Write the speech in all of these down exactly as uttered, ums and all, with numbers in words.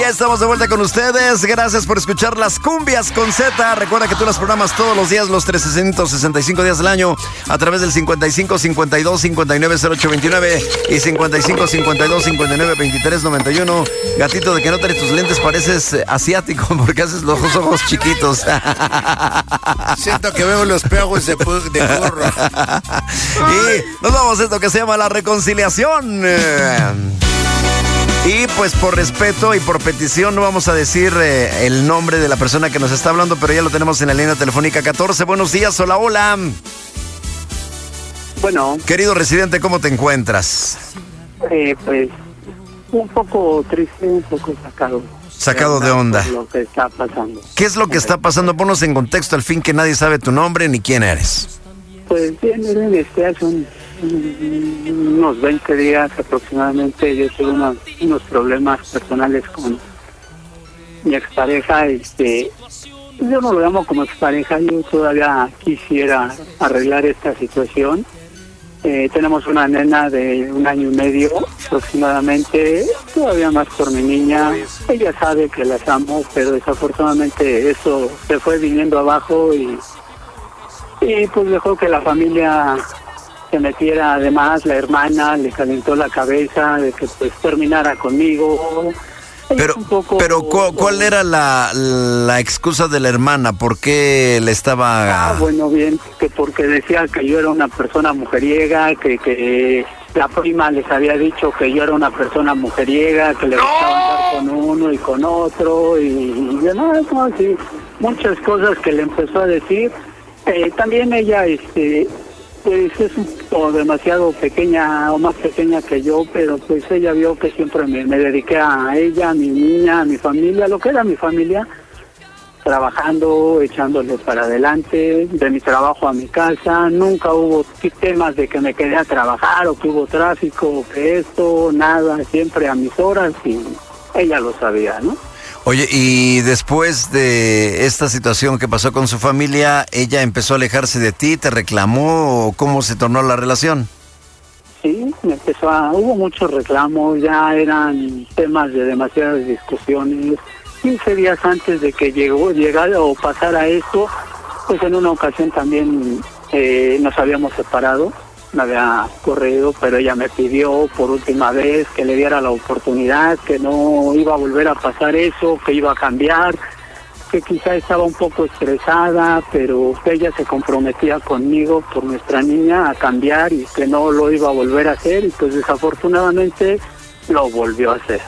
ya estamos de vuelta con ustedes. Gracias por escuchar las cumbias con Z. Recuerda que tú las programas todos los días, los trescientos sesenta y cinco días del año, a través del cincuenta y cinco, cincuenta y dos, cincuenta y nueve, cero ocho veintinueve y cincuenta y cinco, cincuenta y dos, cincuenta y nueve, veintitrés, noventa y uno. Gatito, de que no traes tus lentes, pareces asiático porque haces los ojos chiquitos. Siento que veo los peos de, pu- de burro. Y nos vamos a esto que se llama la reconciliación. Y pues por respeto y por petición no vamos a decir eh, el nombre de la persona que nos está hablando, pero ya lo tenemos en la línea telefónica catorce. Buenos días, hola, hola. Bueno. Querido residente, ¿cómo te encuentras? Eh, pues un poco triste, un poco sacado. Sacado de onda. Por lo que está pasando. ¿Qué es lo que está pasando? Ponnos en contexto al fin que nadie sabe tu nombre ni quién eres. Pues bien, miren, este hace un, unos veinte días aproximadamente yo tuve unos, unos problemas personales con mi expareja. Este, yo no lo llamo como expareja, yo todavía quisiera arreglar esta situación. Eh, tenemos una nena de un año y medio aproximadamente, todavía más por mi niña. Ella sabe que las amo, pero desafortunadamente eso se fue viniendo abajo y, y pues dejó que la familia se metiera. Además, la hermana le calentó la cabeza de que pues terminara conmigo. Pero, poco, pero ¿cuál, ¿cuál era la, la excusa de la hermana? ¿Por qué le estaba...? Ah, bueno, bien, que porque decía que yo era una persona mujeriega, que, que la prima les había dicho que yo era una persona mujeriega, que le gustaba andar con uno y con otro, y, y no, no, sí, muchas cosas que le empezó a decir. Eh, también ella, este... pues es un poco demasiado pequeña o más pequeña que yo, pero pues ella vio que siempre me, me dediqué a ella, a mi niña, a mi familia, lo que era mi familia, trabajando, echándole para adelante, de mi trabajo a mi casa. Nunca hubo temas de que me quedé a trabajar o que hubo tráfico o que esto, nada, siempre a mis horas y ella lo sabía, ¿no? Oye, y después de esta situación que pasó con su familia, ¿ella empezó a alejarse de ti, te reclamó o cómo se tornó la relación? Sí, me empezó a... hubo muchos reclamos, ya eran temas de demasiadas discusiones. quince días antes de que llegó, llegara o pasara esto, pues en una ocasión también eh, nos habíamos separado. Me había corrido, pero ella me pidió por última vez que le diera la oportunidad, que no iba a volver a pasar eso, que iba a cambiar, que quizá estaba un poco estresada, pero ella se comprometía conmigo por nuestra niña a cambiar y que no lo iba a volver a hacer, y pues desafortunadamente lo volvió a hacer.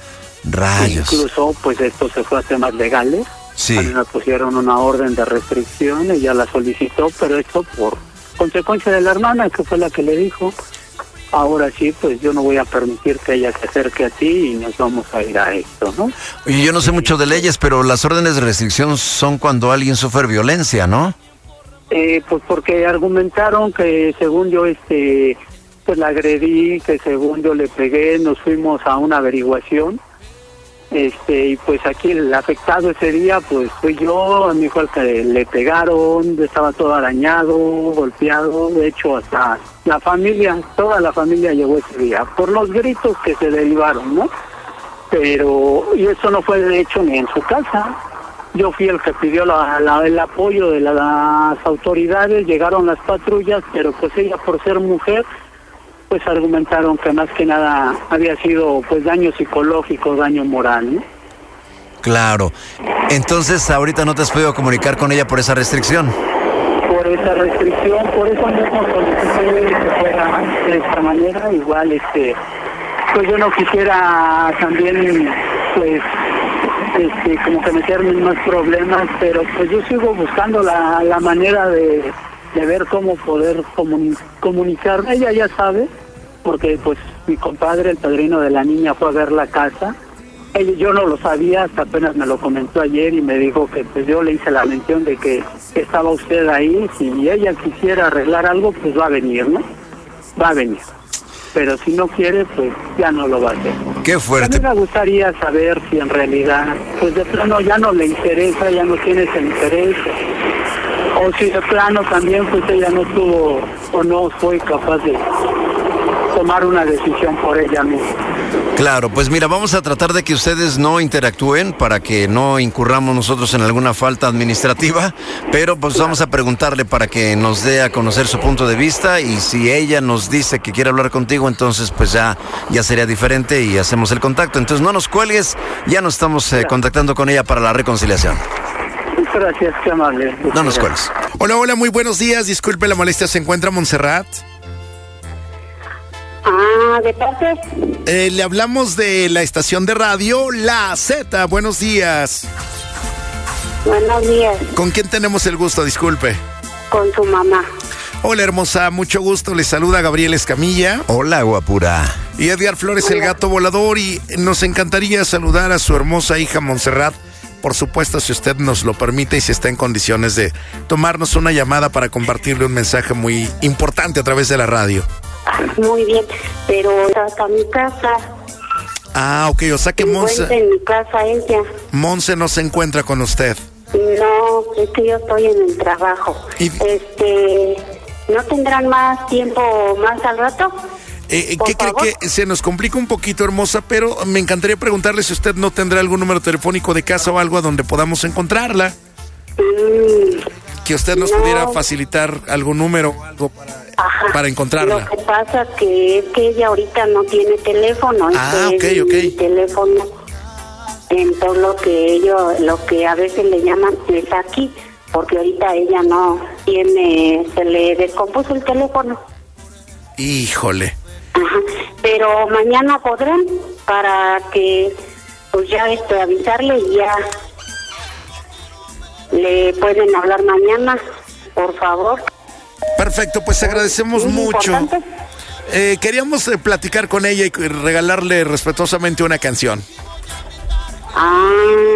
Rayos. Incluso pues esto se fue a temas legales. Sí. A mí me pusieron una orden de restricción, ella la solicitó, pero esto por consecuencia de la hermana, que fue la que le dijo, ahora sí, pues yo no voy a permitir que ella se acerque a ti y nos vamos a ir a esto, ¿no? Oye, yo no sé mucho de leyes, pero las órdenes de restricción son cuando alguien sufre violencia, ¿no? Eh, pues porque argumentaron que según yo, este, pues la agredí, que según yo le pegué, nos fuimos a una averiguación. Este, y pues aquí el afectado ese día pues fui yo, a mi hijo al que le pegaron, estaba todo arañado, golpeado, de hecho hasta la familia, toda la familia llegó ese día, por los gritos que se derivaron, ¿no? Pero, y eso no fue de hecho ni en su casa, yo fui el que pidió la, la, el apoyo de la, las autoridades, llegaron las patrullas, pero pues ella por ser mujer, pues argumentaron que más que nada había sido pues daño psicológico, daño moral, ¿no? Claro. Entonces, ahorita no te has podido comunicar con ella por esa restricción. Por esa restricción, por eso mismo solicité que fuera de esta manera. Igual, este, pues yo no quisiera también, pues, este, como que meterme en más problemas, pero pues yo sigo buscando la, la manera de, de ver cómo poder comuni- comunicarme. Ella ya sabe, porque pues mi compadre, el padrino de la niña, fue a ver la casa. Ella, yo no lo sabía, hasta apenas me lo comentó ayer y me dijo que pues yo le hice la mención de que estaba usted ahí, si ella quisiera arreglar algo, pues va a venir, ¿no? Va a venir. Pero si no quiere, pues ya no lo va a hacer. Qué fuerte. A mí me gustaría saber si en realidad, pues de plano ya no le interesa, ya no tiene ese interés, o si de plano también pues ella no tuvo o no fue capaz de tomar una decisión por ella misma. Claro, pues mira, vamos a tratar de que ustedes no interactúen para que no incurramos nosotros en alguna falta administrativa, pero pues vamos a preguntarle para que nos dé a conocer su punto de vista y si ella nos dice que quiere hablar contigo, entonces pues ya, ya sería diferente y hacemos el contacto. Entonces no nos cuelgues, ya nos estamos eh, contactando con ella para la reconciliación. Gracias, qué amable. No nos cuelgues. Hola, hola, muy buenos días. Disculpe la molestia, ¿se encuentra Montserrat? Ah, ¿de parte? Eh, le hablamos de la estación de radio La Z. Buenos días. Buenos días. ¿Con quién tenemos el gusto? Disculpe. Con su mamá. Hola, hermosa, mucho gusto. Les saluda Gabriel Escamilla. Hola, guapura. Y Edgar Flores, el gato volador. Y nos encantaría saludar a su hermosa hija Montserrat. Por supuesto, si usted nos lo permite y si está en condiciones de tomarnos una llamada para compartirle un mensaje muy importante a través de la radio. Muy bien, pero hasta mi casa. Ah, ok, o sea que Se Monse... encuentra en mi casa ella. Monse no se encuentra con usted. No, es que yo estoy en el trabajo. Y- Este, ¿no tendrán más tiempo más al rato? Eh, Por ¿Qué cree favor. que se nos complica un poquito, hermosa? Pero me encantaría preguntarle si usted no tendrá algún número telefónico de casa o algo a donde podamos encontrarla. Mm, Que usted nos No. pudiera facilitar algún número o algo para, ajá. para encontrarla. Lo que pasa que es que ella ahorita no tiene teléfono. Ah, este ok, es ok. mi teléfono. Entonces lo que ellos, lo que a veces le llaman es aquí, porque ahorita ella no tiene, se le descompuso el teléfono. Híjole. Ajá. Pero mañana podrán para que pues ya este avisarle y ya le pueden hablar mañana, por favor. Perfecto, pues agradecemos Muy mucho. importante. Eh, queríamos eh, platicar con ella y regalarle respetuosamente una canción. Ah,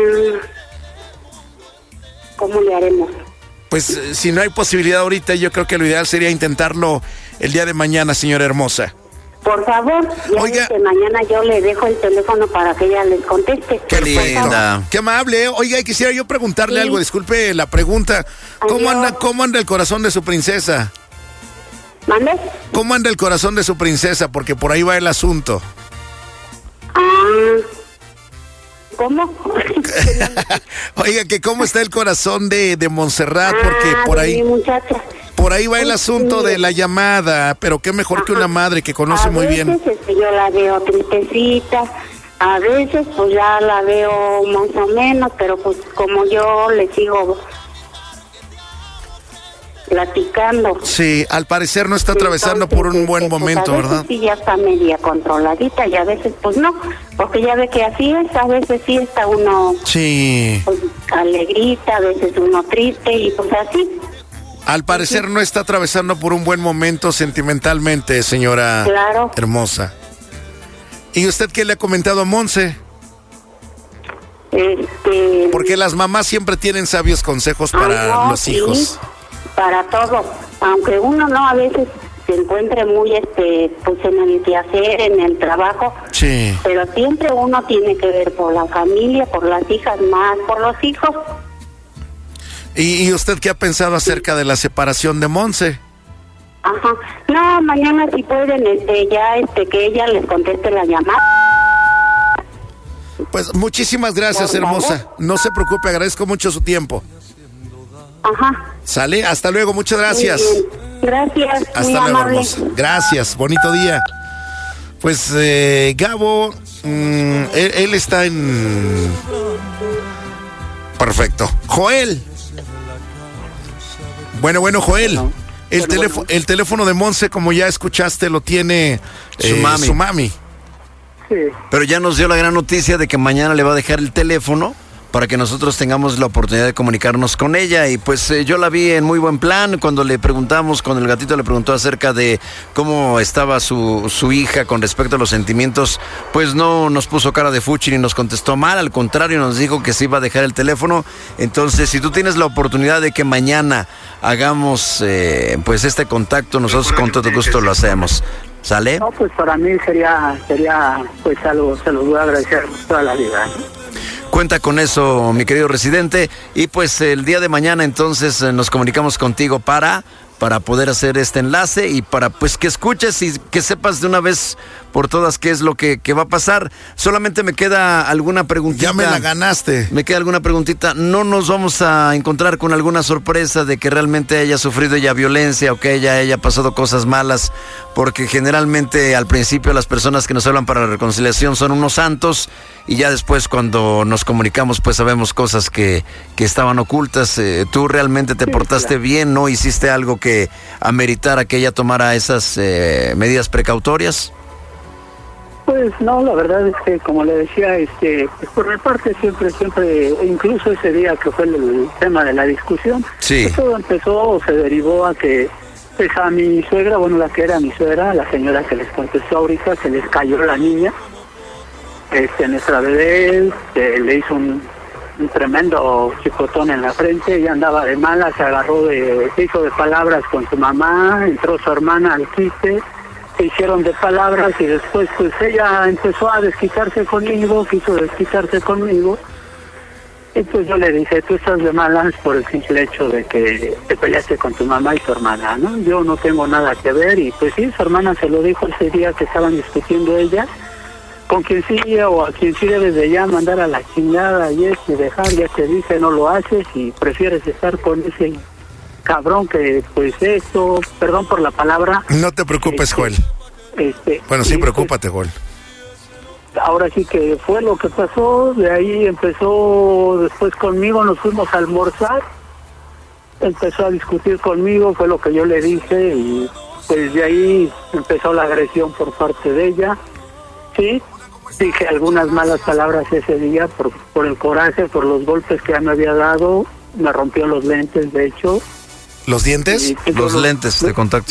¿cómo le haremos? Pues eh, si no hay posibilidad ahorita, yo creo que lo ideal sería intentarlo el día de mañana, señora hermosa. Por favor, ya Oiga. desde mañana yo le dejo el teléfono para que ella les conteste. Qué linda. Qué amable, ¿eh? Oiga, quisiera yo preguntarle Sí. algo, disculpe la pregunta. ¿Cómo Adiós. anda, cómo anda el corazón de su princesa? ¿Mande? ¿Cómo anda el corazón de su princesa? Porque por ahí va el asunto. Ah, ¿cómo? Oiga, que cómo está el corazón de, de Montserrat, porque Ah, por de ahí, mi muchacha. por ahí va el Sí, asunto sí. de la llamada, pero qué mejor que Ajá. una madre que conoce a muy veces, bien. este, yo la veo tristecita, a veces pues ya la veo más o menos, pero pues como yo le sigo platicando. Sí, al parecer no está atravesando Entonces, por un buen este, pues, momento, a veces ¿verdad? sí ya está media controladita y a veces pues no, porque ya ve que así es, a veces sí está uno Sí, pues, alegrita, a veces uno triste y pues así. al parecer no está atravesando por un buen momento sentimentalmente, señora Claro. hermosa. ¿Y usted qué le ha comentado a Monse? Este, Porque las mamás siempre tienen sabios consejos para Ay, no, los sí, hijos. para todo, aunque uno no a veces se encuentre muy este pues en el quehacer, en el trabajo, Sí. pero siempre uno tiene que ver por la familia, por las hijas, más por los hijos. ¿Y, y usted qué ha pensado acerca de la separación de Monse? Ajá. No, mañana si pueden este ya este que ella les conteste la llamada. Pues muchísimas gracias, Por favor. hermosa. No se preocupe, agradezco mucho su tiempo. Ajá. ¿Sale? Hasta luego, muchas Muy gracias. bien. Gracias, muy Hasta luego, amable. hermosa. Gracias, bonito día. Pues eh, Gabo, mm, él, él está en... Perfecto. Joel. Bueno, bueno, Joel. El, teléfono, el teléfono de Monse, como ya escuchaste, lo tiene Su eh, mami. su mami. Sí. Pero ya nos dio la gran noticia de que mañana le va a dejar el teléfono para que nosotros tengamos la oportunidad de comunicarnos con ella. Y pues eh, yo la vi en muy buen plan cuando le preguntamos, cuando el gatito le preguntó acerca de cómo estaba su, su hija con respecto a los sentimientos, pues no nos puso cara de fuchi ni nos contestó mal, al contrario nos dijo que se iba a dejar el teléfono. Entonces, si tú tienes la oportunidad de que mañana hagamos eh, pues este contacto, nosotros con todo gusto lo hacemos. ¿Sale? No, pues para mí sería, sería pues algo, se lo voy a agradecer toda la vida. Cuenta con eso, mi querido residente. Y pues el día de mañana entonces eh, nos comunicamos contigo para, para poder hacer este enlace y para pues que escuches y que sepas de una vez por por todas qué es lo que, que va a pasar. Solamente me queda alguna preguntita. Ya me la ganaste. Me queda alguna preguntita. ¿No nos vamos a encontrar con alguna sorpresa de que realmente haya sufrido ella violencia o que ella haya pasado cosas malas? Porque generalmente al principio las personas que nos hablan para la reconciliación son unos santos y ya después cuando nos comunicamos pues sabemos cosas que, que estaban ocultas. Eh, ¿Tú realmente te Sí, portaste claro. bien? ¿No hiciste algo que ameritara que ella tomara esas eh, medidas precautorias? Pues no, la verdad es que como le decía, este, pues por mi parte siempre, siempre, incluso ese día que fue el, el tema de la discusión, Sí. pues todo empezó o se derivó a que pues a mi suegra, bueno, la que era mi suegra, la señora que les contestó ahorita, se les cayó la niña, este, nuestra bebé, este, le hizo un, un tremendo chicotón en la frente, ella andaba de mala, se agarró de, se hizo de palabras con su mamá, entró su hermana al quite, se hicieron de palabras y después pues ella empezó a desquitarse conmigo, quiso desquitarse conmigo. Y pues yo le dije, tú estás de malas por el simple hecho de que te peleaste con tu mamá y tu hermana, ¿no? Yo no tengo nada que ver. Y pues sí, su hermana se lo dijo ese día que estaban discutiendo ellas, con quien sí o a quien sí debes de ya mandar a la chingada y es y dejar, ya te dije, no lo haces y prefieres estar con ese cabrón que pues esto, perdón por la palabra. No te preocupes, este, Joel. Este, Bueno, sí, y, pues, preocúpate, Joel. ahora sí que fue lo que pasó, de ahí empezó después conmigo, nos fuimos a almorzar, empezó a discutir conmigo, fue lo que yo le dije y pues de ahí empezó la agresión por parte de ella, sí, dije algunas malas palabras ese día por, por el coraje, por los golpes que ya me había dado, me rompió los lentes de hecho. ¿Los dientes? Y, pues, Los yo lentes de contacto.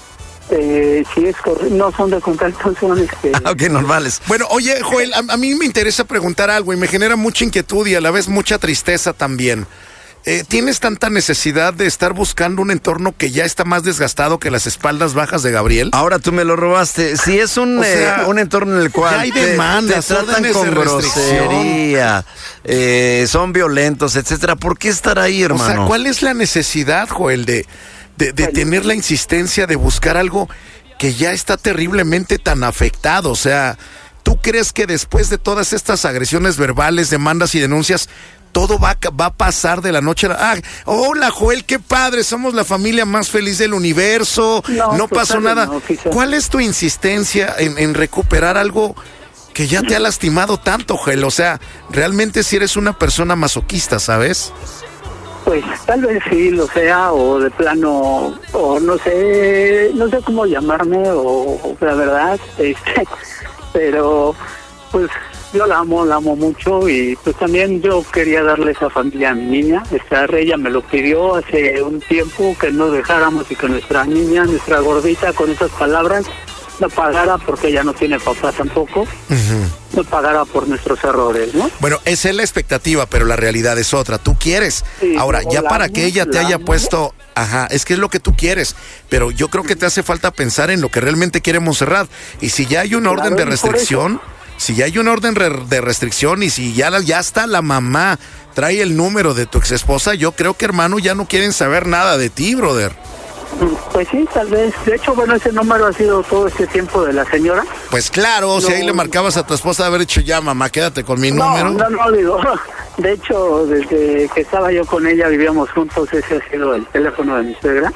Eh, sí, es correcto, no son de contacto, son este... Ok, normales. Bueno, oye, Joel, a, a mí me interesa preguntar algo y me genera mucha inquietud y a la vez mucha tristeza también. Eh, ¿Tienes tanta necesidad de estar buscando un entorno que ya está más desgastado que las espaldas bajas de Gabriel? Ahora tú me lo robaste. Si es un, O sea, eh, un entorno en el cual ya hay te- demandas, te, tratan órdenes con de restricción. grosería, eh, son violentos, etcétera, ¿por qué estar ahí, O hermano? sea, ¿cuál es la necesidad, Joel, de, de, de tener la insistencia de buscar algo que ya está terriblemente tan afectado? O sea, ¿tú crees que después de todas estas agresiones verbales, demandas y denuncias, todo va, a- va a pasar de la noche a la... Ah, hola, Joel, qué padre, somos la familia más feliz del universo, no, No, pues, pasó tal vez nada. no, quizá. ¿Cuál es tu insistencia en, en recuperar algo que ya te ha lastimado tanto, Joel? O sea, realmente si eres una persona masoquista, ¿sabes? Pues tal vez sí lo sea, o de plano, o no sé, no sé cómo llamarme, o, o la verdad, este, pero pues yo la amo, la amo mucho y pues también yo quería darle esa familia a mi niña. Esta ella me lo pidió hace un tiempo que no dejáramos y que nuestra niña, nuestra gordita, con esas palabras, no pagara porque ella no tiene papá tampoco, no pagara por nuestros errores, ¿no? Bueno, esa es la expectativa, pero la realidad es otra. Tú quieres. Sí, Ahora, yo ya la para amo, que ella te la haya amo. puesto... Ajá, es que es lo que tú quieres. Pero yo creo que te hace falta pensar en lo que realmente quiere Montserrat. Y si ya hay un Claro, orden de y por restricción, si ya hay un orden re- de restricción y si ya, la- ya está la mamá, trae el número de tu exesposa, yo creo que, hermano, ya no quieren saber nada de ti, brother. Pues sí, tal vez. De hecho, bueno, ese número ha sido todo este tiempo de la señora. Pues claro, si No. ahí le marcabas a tu esposa de haber dicho, ya, mamá, quédate con mi No, número. no, no, digo. De hecho, desde que estaba yo con ella, vivíamos juntos, ese ha sido el teléfono de mi suegra.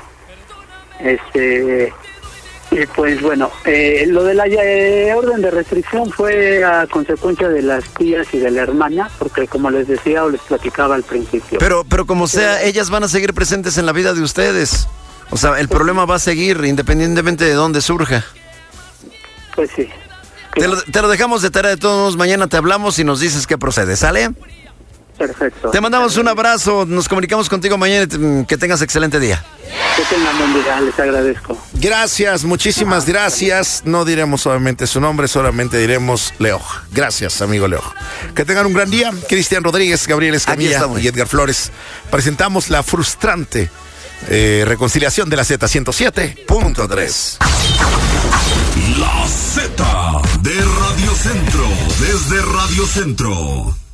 Este... Y pues bueno, eh, lo de la eh, orden de restricción fue a consecuencia de las tías y de la hermana, porque como les decía o les platicaba al principio. Pero, pero como sea, ellas van a seguir presentes en la vida de ustedes. O sea, el problema va a seguir independientemente de dónde surja. Pues sí. Te lo, te lo dejamos de tarea de todos modos, mañana te hablamos y nos dices qué procede, ¿sale? Perfecto. Te mandamos un abrazo, nos comunicamos contigo mañana y te- que tengas excelente día. Que tengan buen día, les agradezco. Gracias, muchísimas gracias. No diremos obviamente su nombre, solamente diremos Leo. Gracias, amigo Leo. Que tengan un gran día. Cristian Rodríguez, Gabriel Escamilla estamos. y Edgar Flores. Presentamos la frustrante eh, reconciliación de la Z ciento siete punto tres. La Z de Radio Centro, desde Radio Centro.